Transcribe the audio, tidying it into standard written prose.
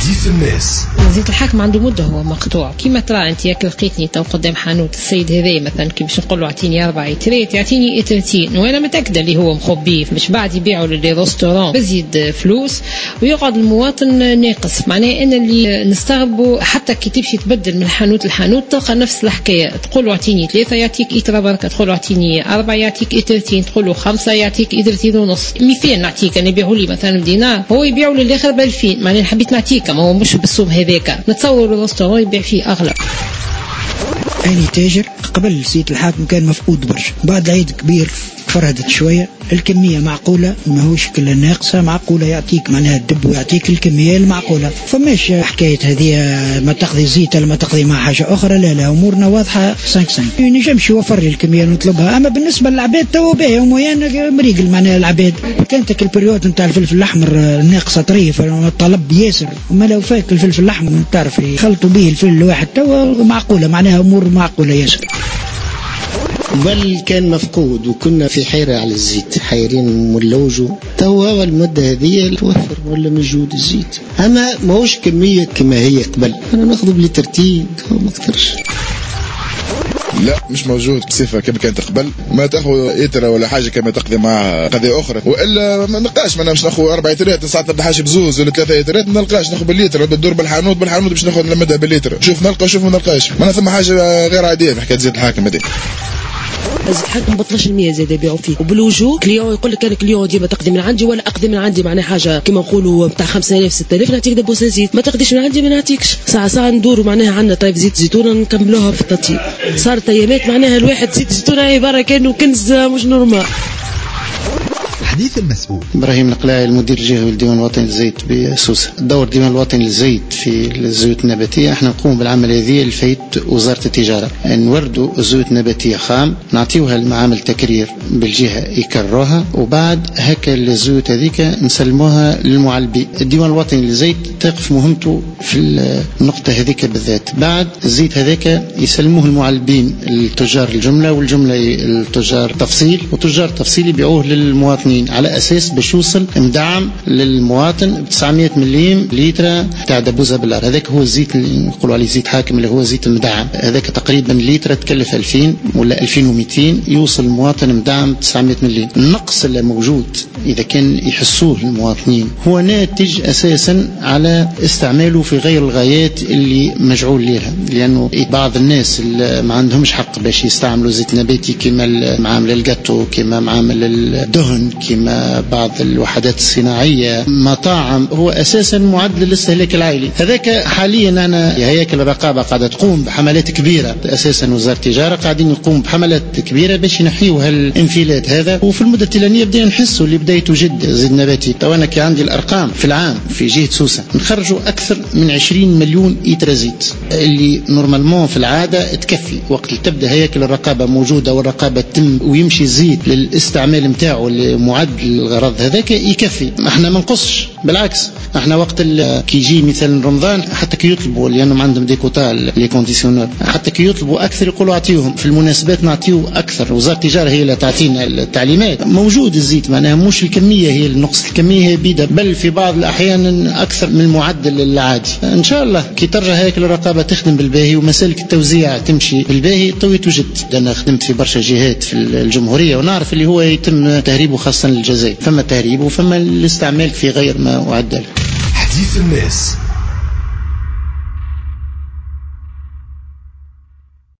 حديث الناس. زيت الحاكم عنده مدة هو مقطوع، كيما ترى أنت ياك لقيتني تو قدام حانوت السيد هذا مثلا كي باش نقول له اعطيني 4 إترات يعطيني إترتين، وأنا متأكدة اللي هو مخبيه مش بعد يبيعوا للي ريستوران بزيد فلوس ويقعد المواطن ناقص. معناه أن اللي نستغربوا حتى كي تمشي تبدل من حانوت لحانوت تلقى نفس الحكاية، تقول له اعطيني 3 يعطيك إترة بركة، تقول له اعطيني 4 يعطيك إترتين، تقول له 5 يعطيك إترتين ونص. مثال نعطيك أنا يبيعوا لي مثلا بدينار هو يبيعوا للآخر ب2000، معناه حبيت نعطيك ما هو مش بالسوم هذاك، نتصور الريستوران يبيع فيه أغلى. أنا تاجر قبل سيد الحاكم كان مفقود برشا، بعد العيد كبير فرهدت شوية، الكمية معقولة ماهوش كلها ناقصة، معقولة يعطيك معناها الدب ويعطيك الكمية المعقولة، فماش حكاية هذه ما تقضي زيت ولا ما تقضي مع حاجة أخرى، لا أمورنا واضحة 5 نجمش يوفر لي الكمية نطلبها. أما بالنسبة للعباد تو باهي ويانا مريقل معناها العباد، كانت البريود نتاع الفلفل الأحمر ناقصة طريف طلب ياسر، وما لو فاك الفلفل الأحمر تعرف يخلطوا به الفلفل الواحد تو معقولة معناها أمور معقولة ياسر. بل كان مفقود وكنا في حيرة على الزيت حيرين ملوجه، تو المدة هذه توفر ولا موجود الزيت، أما ماهوش كمية كما هي قبل، أنا ناخذ بليترتين ما أكثرش. لا مش موجود بصفة كما كانت قبل، ما تاخذ إترة ولا حاجة كما تقضي مع قضية أخرى، وإلا ما نلقاش ما ناخذ 4 إترات ساعات نبدا حاجة بزوز ولا 3 إترات ما نلقاش ناخذ بالليتر، بدور بالحانوت باش ناخذ نلمدها بالليتر، شوف نلقى شوف ما نلقاش، ما ثم حاجة غير عادية في حكاية زيت الحاكم هذه. زيت الحاكم ب 12% زاد يبيعوا فيه، وبالوجوه كليون يقول لك انا كليون ديما تقدم من عندي ولا اقدم من عندي، معناها حاجه كما نقولوا نتاع 5000 6000 نعطيك دبوسه زيت، ما تقديش من عندي ما نعطيكش. ساعه ندوروا معناها عندنا طيب زيت زيتونه نكملوها في التطيب، صارت ايامات معناها الواحد زيت زيتونه عباره كانه كنز مش نورمال. حديث المسؤول. إبراهيم نقلاعي المدير الجهوي للديوان الوطني للزيت بسوسة. دور الديوان الوطني للزيت في الزيوت النباتية، احنا نقوم بالعمل هذه الفايت وزارة التجارة، نوردوا الزيوت النباتية خام نعطيوها لمعامل تكرير بالجهة يكرروها، وبعد هكا الزيوت هذيك نسلموها للمعلبي. الديوان الوطني للزيت تقف مهمته في النقطة هذيك بالذات، بعد الزيت هذاك يسلموه المعلبين التجار الجملة، والجملة التجار تفصيل، وتجار تفصيل يبيعوه للمواطنين على أساس باش يوصل مدعم للمواطن ب 900 مليم لتر تاع دبوزة بالار. هذاك هو الزيت اللي نقولوا عليه زيت حاكم اللي هو زيت المدعم، هذاك تقريبا لتر تكلف 2000 ولا 2200 يوصل المواطن مدعم 900 مليم. النقص اللي موجود إذا كان يحسوه المواطنين هو ناتج أساسا على استعماله في غير الغايات اللي مجعول لها، لأنه بعض الناس اللي ما عندهمش حق باش يستعملوا زيت نباتي كما معامل الجاتو كما معامل الدهن كما بعض الوحدات الصناعية مطاعم، هو أساسا معد للاستهلاك العائلي. هذاك حاليا أنا هياكل الرقابة قاعدة تقوم بحملات كبيرة، أساسا وزارة التجارة قاعدين يقوم بحملات كبيرة باش ينحيوا هالانفلات هذا، وفي المدة التالية بدأ نحسوا اللي بدأ يتوجد زيت نباتي. تو أنا كي عندي الأرقام في العام في جهة سوسة نخرجوا أكثر من 20 مليون إتر زيت، اللي نورمالمون في العادة تكفي وقت اللي تبدأ هياكل الرقابة موجودة والرقابة تتم ويمشي الزيت للاستعمال متاعه معد الغرض هذاك يكفي. احنا ما نقصش، بالعكس احنا وقت كي يجي مثلا رمضان حتى كي يطلبوا لانهم عندهم ديكوتا لي كونديسيونور، حتى كي يطلبوا اكثر يقولوا اعطيوهم في المناسبات نعطيو اكثر. وزاره التجاره هي اللي تعطينا التعليمات، موجود الزيت معناها مش الكميه هي النقص، الكميه هي بيده بل في بعض الاحيان اكثر من المعدل العادي. ان شاء الله كي ترجع هيك الرقابه تخدم بالباهي ومسالك التوزيع تمشي بالباهي تو توجد. انا خدمت في برشا جهات في الجمهوريه ونعرف اللي هو يتم تهريبه خاصه للجزائر، فما تهريب وفما الاستعمال في غير ما أعد له. حديث الناس.